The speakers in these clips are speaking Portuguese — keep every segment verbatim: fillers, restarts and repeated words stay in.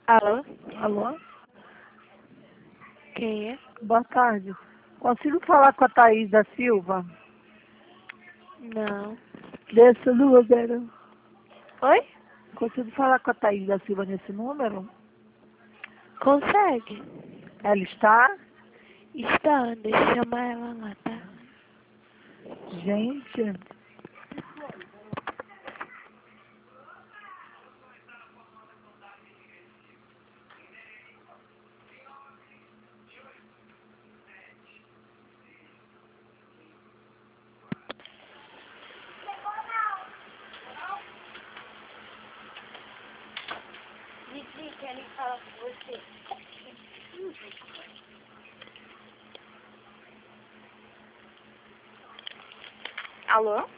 Alô? Alô? Quem é? Boa tarde. Consigo falar com a Thaís da Silva? Não. Desse número. Oi? Consigo falar com a Thaís da Silva nesse número? Consegue? Ela está? Está, deixa eu chamar ela lá, tá? Gente, Didi, querem falar com você. Alô?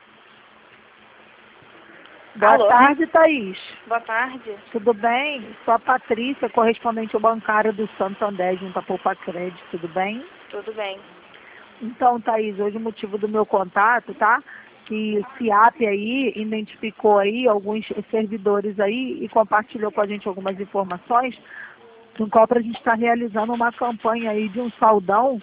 boa Alô? tarde, Thaís. Boa tarde. Tudo bem? Sou a Patrícia, correspondente ao bancário do Santander, junto à Poupa Crédito, tudo bem? Tudo bem. Então, Thaís, hoje o motivo do meu contato, tá? Que o CIAP aí identificou aí alguns servidores aí e compartilhou com a gente algumas informações, no qual a gente está realizando uma campanha aí de um saldão.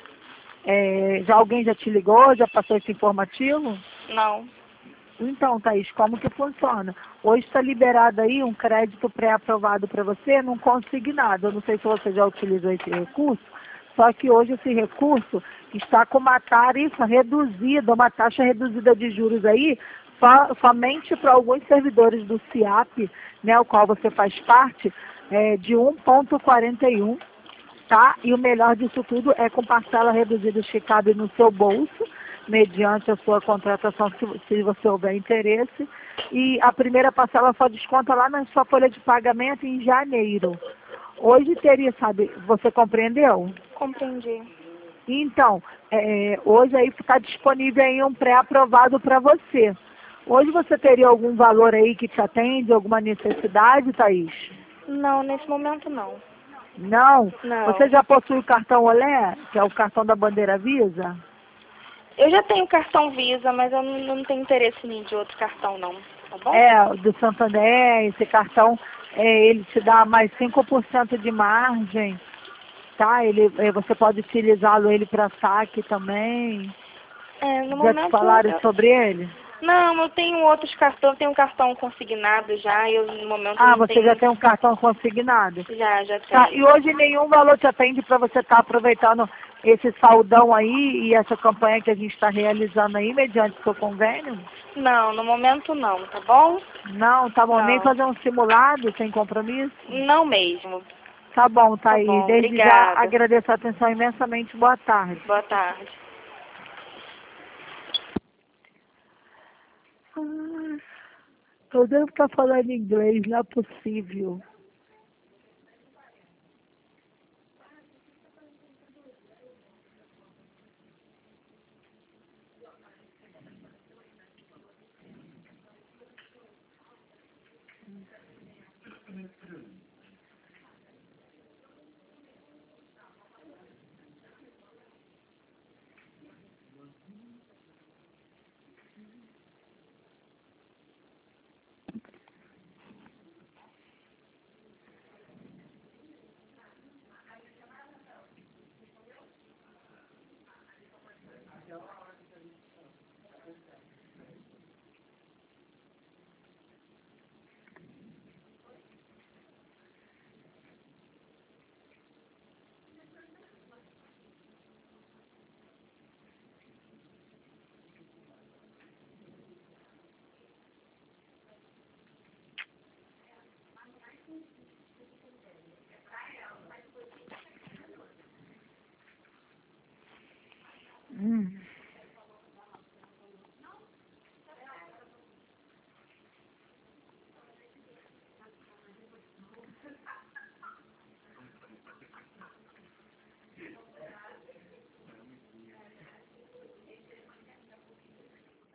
É, já alguém já te ligou, já passou esse informativo? Não. Então, Thaís, como que funciona? Hoje está liberado aí um crédito pré-aprovado para você num consignado. Eu não sei se você já utilizou esse recurso, só que hoje esse recurso está com uma tarifa reduzida, uma taxa reduzida de juros aí, só, somente para alguns servidores do CIAP, né, o qual você faz parte, é, de um vírgula quarenta e um, tá? E o melhor disso tudo é com parcela reduzida que cabe no seu bolso, mediante a sua contratação, se, se você houver interesse. E a primeira parcela só desconta lá na sua folha de pagamento em janeiro. Hoje teria, sabe, você compreendeu? Compreendi. Então, é, hoje aí está disponível aí um pré-aprovado para você. Hoje você teria algum valor aí que te atende, alguma necessidade, Thaís? Não, nesse momento não. Não? Você Não. já possui o cartão Olé, que é o cartão da bandeira Visa? Eu já tenho cartão Visa, mas eu não, não tenho interesse em de outro cartão, não. Tá bom? É, do Santander, esse cartão, é, ele te dá mais cinco por cento de margem, tá? Ele, é, você pode utilizá-lo ele para saque também. É, no Já te momento falaram eu... sobre ele? Não, eu tenho outros cartões, eu tenho um cartão consignado já, eu no momento Ah, não você já tenho. tem um cartão consignado. Já, já Tá, e tenho. hoje nenhum valor te atende para você estar aproveitando esse saldão aí e essa campanha que a gente está realizando aí, mediante o seu convênio? Não, no momento não, tá bom? Não, tá bom, nem Não. fazer um simulado sem compromisso? Não mesmo. Tá bom, tá Tá aí. bom, Desde já obrigada. agradeço a atenção imensamente. Boa tarde. Boa tarde. Ah, eu devo estar falando inglês, não é possível.